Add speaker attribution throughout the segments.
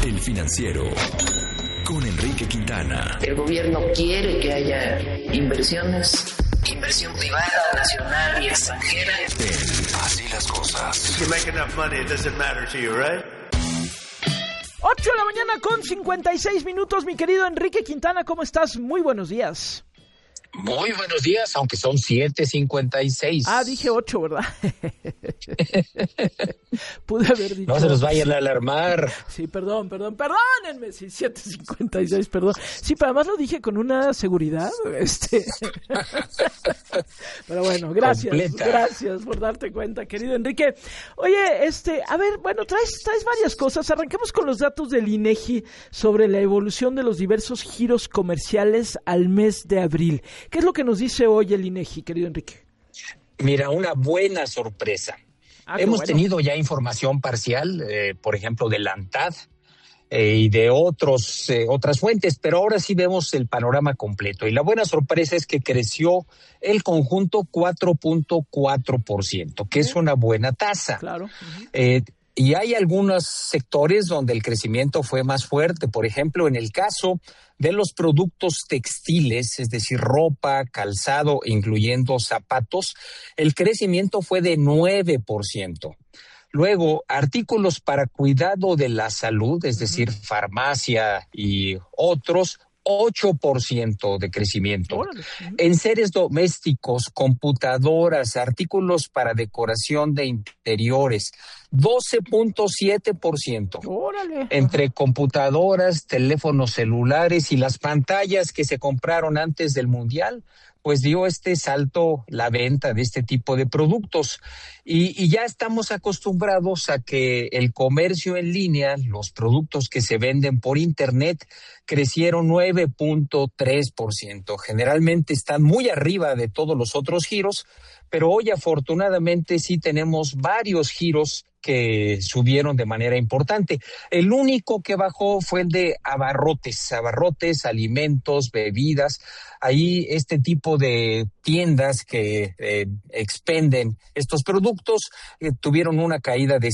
Speaker 1: El Financiero con Enrique Quintana.
Speaker 2: El gobierno quiere que haya inversiones, inversión privada, nacional y extranjera.
Speaker 1: Así las cosas.
Speaker 3: If you make enough money, it doesn't matter to you, right?
Speaker 4: 8 de la mañana con 56 minutos, mi querido Enrique Quintana, ¿cómo estás? Muy buenos días.
Speaker 5: Muy buenos días, aunque son 7:56.
Speaker 4: Ah, dije 8, ¿verdad? Pude haber dicho...
Speaker 5: No se nos vayan a alarmar.
Speaker 4: Sí, perdónenme, sí, 7:56, perdón. Sí, pero además lo dije con una seguridad, Pero bueno, gracias por darte cuenta, querido Enrique. Oye, a ver, bueno, traes varias cosas. Arranquemos con los datos del INEGI sobre la evolución de los diversos giros comerciales al mes de abril. ¿Qué es lo que nos dice hoy el INEGI, querido Enrique?
Speaker 5: Mira, una buena sorpresa. Hemos tenido ya información parcial, por ejemplo, de la ANTAD y de otras fuentes, pero ahora sí vemos el panorama completo. Y la buena sorpresa es que creció el conjunto 4.4%, que es una buena tasa.
Speaker 4: Claro.
Speaker 5: Y hay algunos sectores donde el crecimiento fue más fuerte. Por ejemplo, en el caso de los productos textiles, es decir, ropa, calzado, incluyendo zapatos, el crecimiento fue de 9%. Luego, artículos para cuidado de la salud, es decir, farmacia y otros, 8% de crecimiento.
Speaker 4: Órale.
Speaker 5: En seres domésticos, computadoras, artículos para decoración de interiores, 12.7%.
Speaker 4: Órale.
Speaker 5: Entre computadoras, teléfonos celulares y las pantallas que se compraron antes del Mundial, pues dio este salto la venta de este tipo de productos. Y ya estamos acostumbrados a que el comercio en línea, los productos que se venden por Internet, crecieron 9.3%. Generalmente están muy arriba de todos los otros giros, pero hoy afortunadamente sí tenemos varios giros que subieron de manera importante. El único que bajó fue el de abarrotes, alimentos, bebidas. Ahí este tipo de tiendas que expenden estos productos tuvieron una caída de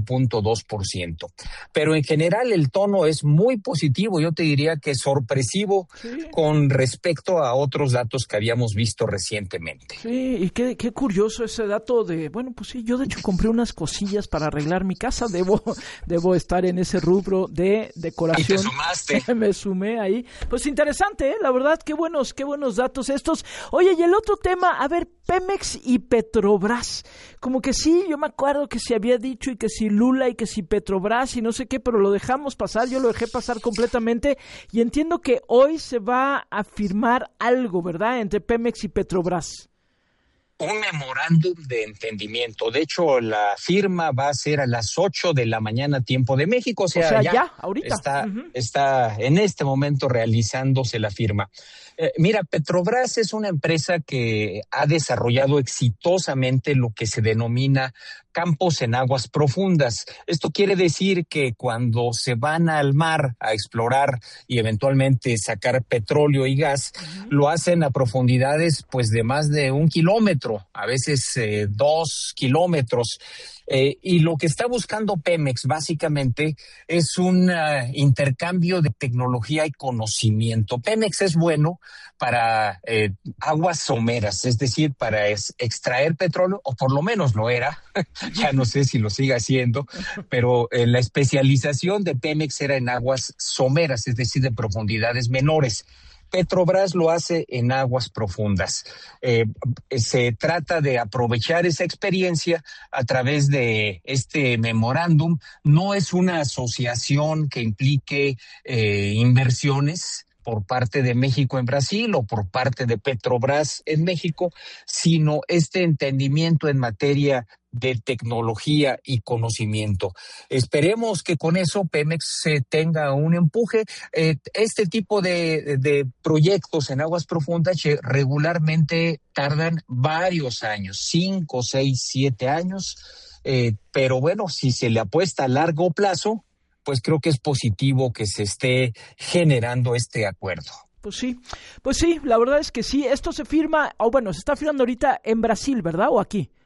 Speaker 5: 5.2%. Pero en general el tono es muy positivo, yo te diría que sorpresivo, sí, con respecto a otros datos que habíamos visto recientemente.
Speaker 4: Sí, y qué curioso ese dato de, bueno, pues sí, yo de hecho compré unas cosillas para arreglar mi casa, debo estar en ese rubro de decoración.
Speaker 5: ¿Y te sumaste?
Speaker 4: Me sumé ahí. Pues interesante, la verdad, qué buenos datos estos. Oye, y el otro tema, a ver, Pemex y Petrobras, como que sí, yo me acuerdo que se había dicho y que si Lula y que si Petrobras y no sé qué, pero lo dejamos pasar, yo lo dejé pasar completamente y entiendo que hoy se va a firmar algo, ¿verdad?, entre Pemex y Petrobras.
Speaker 5: Un memorándum de entendimiento. De hecho, la firma va a ser a las 8 de la mañana, tiempo de México. O sea ya
Speaker 4: ahorita.
Speaker 5: Está en este momento realizándose la firma. Mira, Petrobras es una empresa que ha desarrollado exitosamente lo que se denomina campos en aguas profundas. Esto quiere decir que cuando se van al mar a explorar y eventualmente sacar petróleo y gas, lo hacen a profundidades pues de más de 1 kilómetro, a veces 2 kilómetros. Y lo que está buscando Pemex básicamente es un intercambio de tecnología y conocimiento. Pemex es bueno para aguas someras, es decir, para extraer petróleo, o por lo menos lo era, ya no sé si lo sigue haciendo, pero la especialización de Pemex era en aguas someras, es decir, de profundidades menores. Petrobras lo hace en aguas profundas. Se trata de aprovechar esa experiencia a través de este memorándum. No es una asociación que implique inversiones por parte de México en Brasil o por parte de Petrobras en México, sino este entendimiento en materia de tecnología y conocimiento. Esperemos que con eso Pemex tenga un empuje. Este tipo de proyectos en aguas profundas regularmente tardan varios años, 5, 6, 7 años, pero bueno, si se le apuesta a largo plazo, pues creo que es positivo que se esté generando este acuerdo.
Speaker 4: Pues sí, la verdad es que sí. Esto se firma, se está firmando ahorita en Brasil, ¿verdad? ¿O aquí?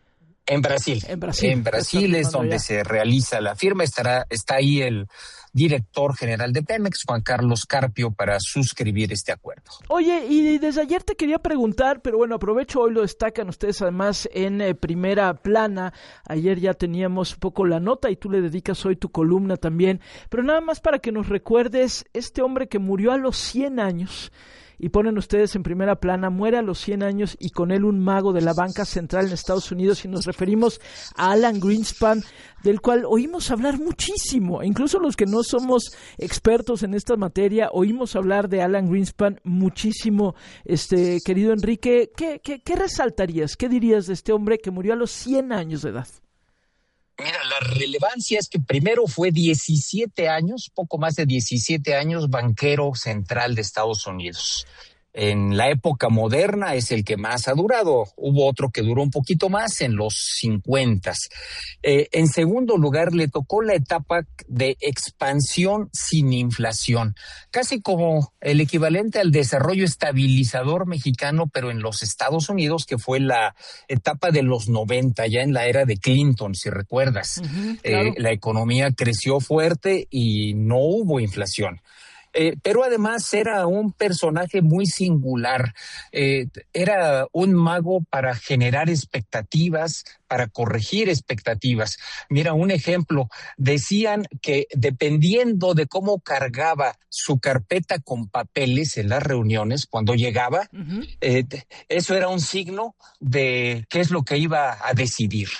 Speaker 5: En Brasil.
Speaker 4: En Brasil
Speaker 5: es donde se realiza la firma. Está ahí el director general de Pemex, Juan Carlos Carpio, para suscribir este acuerdo.
Speaker 4: Oye, y desde ayer te quería preguntar, pero bueno, aprovecho, hoy lo destacan ustedes además en primera plana. Ayer ya teníamos un poco la nota y tú le dedicas hoy tu columna también, pero nada más para que nos recuerdes, este hombre que murió a los 100 años, y ponen ustedes en primera plana, muere a los 100 años y con él un mago de la banca central en Estados Unidos, y nos referimos a Alan Greenspan, del cual oímos hablar muchísimo, incluso los que no somos expertos en esta materia, oímos hablar de Alan Greenspan muchísimo. Querido Enrique, ¿qué resaltarías? ¿Qué dirías de este hombre que murió a los 100 años de edad?
Speaker 5: Mira, la relevancia es que primero fue 17 años, poco más de 17 años, banquero central de Estados Unidos. En la época moderna es el que más ha durado. Hubo otro que duró un poquito más en los 50. En segundo lugar, le tocó la etapa de expansión sin inflación, casi como el equivalente al desarrollo estabilizador mexicano, pero en los Estados Unidos, que fue la etapa de los 90, ya en la era de Clinton, si recuerdas. Claro. La economía creció fuerte y no hubo inflación. Pero además era un personaje muy singular, era un mago para generar expectativas, para corregir expectativas. Mira, un ejemplo, decían que dependiendo de cómo cargaba su carpeta con papeles en las reuniones, cuando llegaba, eso era un signo de qué es lo que iba a decidir.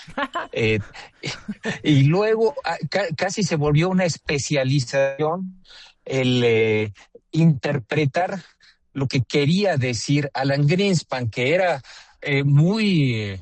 Speaker 5: Y luego casi se volvió una especialización el interpretar lo que quería decir Alan Greenspan, que era muy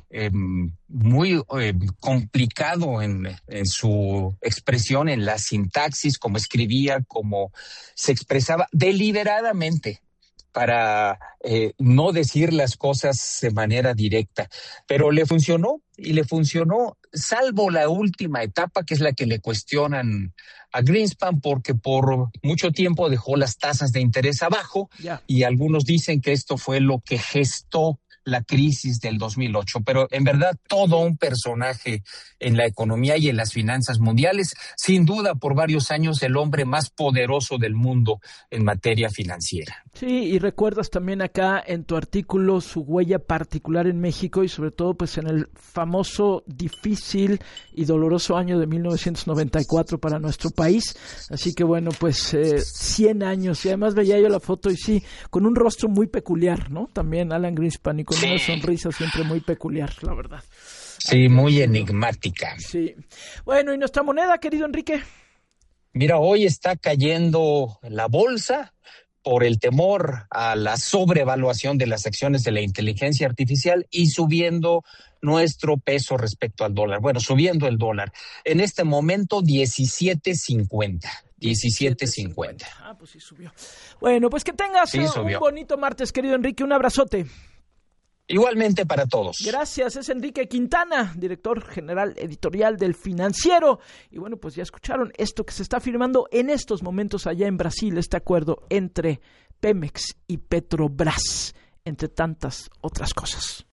Speaker 5: complicado en su expresión, en la sintaxis, como escribía, como se expresaba deliberadamente para no decir las cosas de manera directa. Pero le funcionó, salvo la última etapa, que es la que le cuestionan a Greenspan, porque por mucho tiempo dejó las tasas de interés abajo, y algunos dicen que esto fue lo que gestó la crisis del 2008, pero en verdad todo un personaje en la economía y en las finanzas mundiales, sin duda por varios años el hombre más poderoso del mundo en materia financiera.
Speaker 4: Sí, y recuerdas también acá en tu artículo su huella particular en México y sobre todo pues en el famoso, difícil y doloroso año de 1994 para nuestro país, así que bueno, pues 100 años, y además veía yo la foto y sí, con un rostro muy peculiar, ¿no? También Alan Greenspan, y con una sonrisa siempre muy peculiar, la verdad.
Speaker 5: Sí, muy enigmática.
Speaker 4: Sí. Bueno, ¿y nuestra moneda, querido Enrique?
Speaker 5: Mira, hoy está cayendo la bolsa por el temor a la sobrevaluación de las acciones de la inteligencia artificial y subiendo nuestro peso respecto al dólar. Bueno, subiendo el dólar. En este momento 17.50. 17.50.
Speaker 4: Ah, pues sí subió. Bueno, pues que tengas un bonito martes, querido Enrique. Un abrazote.
Speaker 5: Igualmente para todos.
Speaker 4: Gracias, es Enrique Quintana, director general editorial del Financiero. Y bueno, pues ya escucharon esto que se está firmando en estos momentos allá en Brasil, este acuerdo entre Pemex y Petrobras, entre tantas otras cosas.